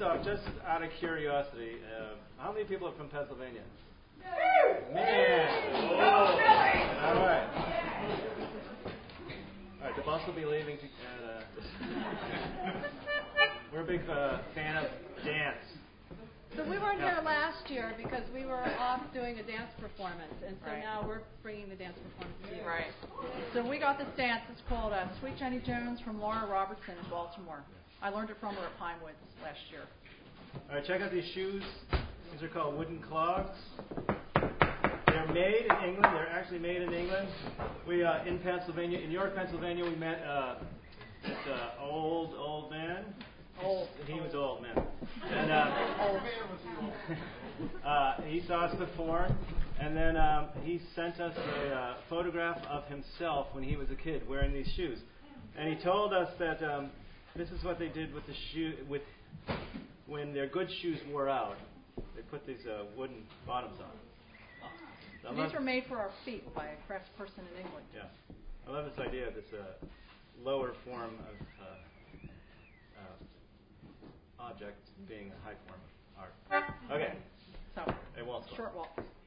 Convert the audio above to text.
off, just out of curiosity, how many people are from Pennsylvania? Man! All right. All right, the bus will be leaving. We're a big fan of dance. So we weren't here last year because we were off doing a dance performance, and so now we're bringing the dance performance to you. Right. So we got this dance. It's called Sweet Jenny Jones from Laura Robertson in Baltimore. I learned it from her at Pinewoods last year. All right, check out these shoes. These are called wooden clogs. They're made in England. They're actually made in England. We in Pennsylvania, in York, Pennsylvania, we met this old man. He was old man. And he saw us perform, and then he sent us a photograph of himself when he was a kid wearing these shoes. And he told us that this is what they did with the when their good shoes wore out. They put these wooden bottoms on. So these were made for our feet by a craftsperson in England. Yeah. I love this idea of this lower form of object being a high form of art. Okay. So, a waltz. Short waltz.